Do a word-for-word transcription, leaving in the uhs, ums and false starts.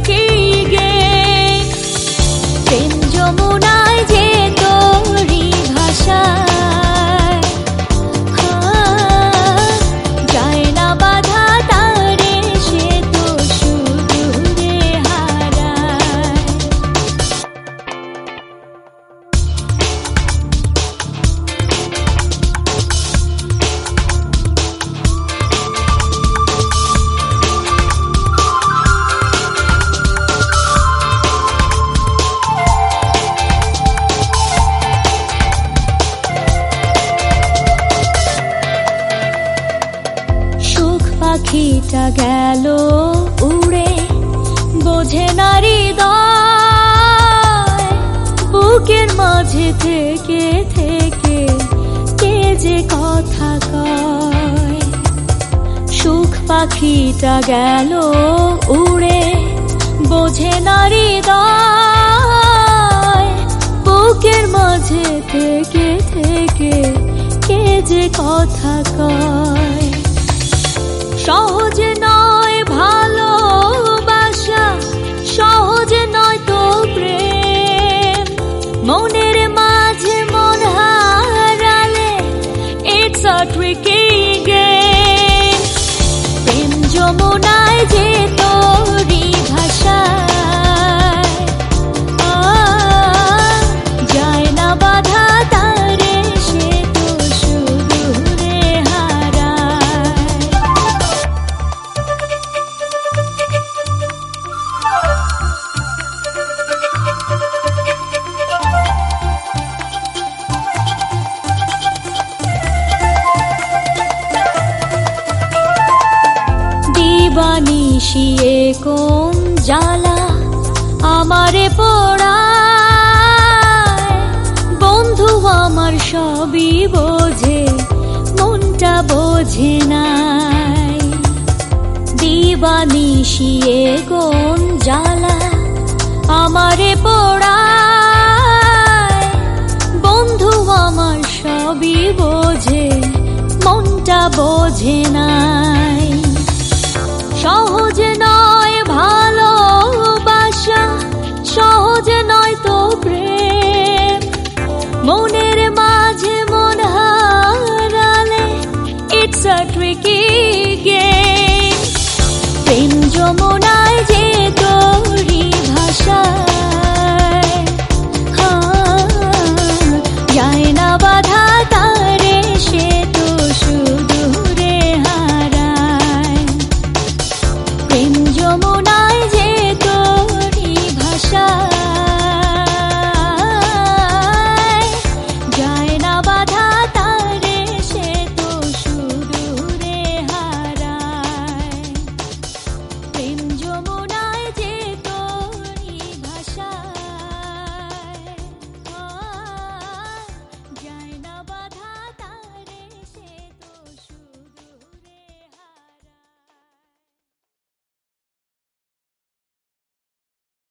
again প্রেম যমুনায় যে তোরি ভাষায় যায় না বাধা তারে সে তো সুদূরে হারায় পাখিটা গেল উড়ে বোঝে না হৃদয় বুকের মাঝে থেকে থেকে কে যে কথা কয় সুখ পাখিটা গেল উড়ে বোঝে না হৃদয় বুকের মাঝে থেকে থেকে কে যে কথা কয় সহজ নয় ভালোবাসা সহজ নয় তো প্রেম মনের মাঝে মন হারালে it's a tricky game প্রেম যমুনায় যে তোরি ভাষায় যায় না বাধা তারে সে তো সুদূরে হারায় দিবানিশিয়ে কোন জ্বালা আমারে পোড়ায় বন্ধু আমার সবই বোঝে মনটা বোঝে নাই দিবানিশিয়ে কোন জ্বালা আমারে পোড়ায় বন্ধু আমার সবই বোঝে মনটা বোঝে নাই